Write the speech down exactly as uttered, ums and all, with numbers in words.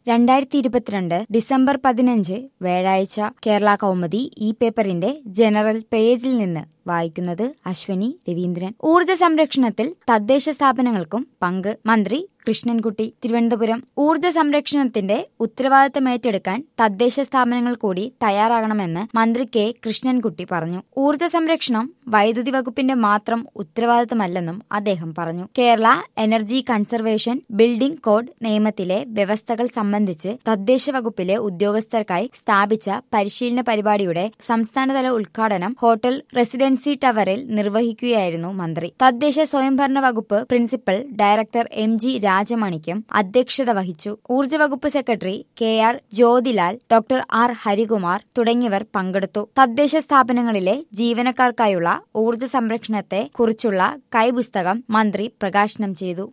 രണ്ടായിരത്തി ഇരുപത്തിരണ്ട് ഡിസംബർ പതിനഞ്ച് വ്യാഴാഴ്ച കേരള കൗമുദി ഈ പേപ്പറിന്റെ ജനറൽ പേജിൽ നിന്ന് വായിക്കുന്നത് അശ്വനി രവീന്ദ്രൻ. ഊർജ്ജ സംരക്ഷണത്തിൽ തദ്ദേശ സ്ഥാപനങ്ങൾക്കും പങ്ക്. മന്ത്രി കൃഷ്ണൻകുട്ടി. തിരുവനന്തപുരം. ഊർജ്ജ സംരക്ഷണത്തിന്റെ ഉത്തരവാദിത്തം ഏറ്റെടുക്കാൻ തദ്ദേശ സ്ഥാപനങ്ങൾ കൂടി തയ്യാറാകണമെന്ന് മന്ത്രി കെ കൃഷ്ണൻകുട്ടി പറഞ്ഞു. ഊർജ്ജ സംരക്ഷണം വൈദ്യുതി വകുപ്പിന്റെ മാത്രം ഉത്തരവാദിത്തമല്ലെന്നും അദ്ദേഹം പറഞ്ഞു. Kerala energy conservation building code നിയമത്തിലെ വ്യവസ്ഥകൾ സംബന്ധിച്ച് തദ്ദേശ വകുപ്പിലെ ഉദ്യോഗസ്ഥർക്കായി സ്ഥാപിച്ച പരിശീലന പരിപാടിയുടെ സംസ്ഥാനതല ഉദ്ഘാടനം ഹോട്ടൽ റെസിഡൻസി ടവറിൽ നിർവഹിക്കുകയായിരുന്നു മന്ത്രി. തദ്ദേശ സ്വയംഭരണ വകുപ്പ് പ്രിൻസിപ്പൽ ഡയറക്ടർ എം ജി രാജമണിക്കും അധ്യക്ഷത വഹിച്ചു. ഊർജ്ജ വകുപ്പ് secretary K R Jyothilal, doctor R Harikumar തുടങ്ങിയവർ പങ്കെടുത്തു. തദ്ദേശ സ്ഥാപനങ്ങളിലെ ജീവനക്കാർക്കായുള്ള ഊർജ്ജ സംരക്ഷണത്തെ കുറിച്ചുള്ള കൈപുസ്തകം മന്ത്രി പ്രകാശനം ചെയ്തു.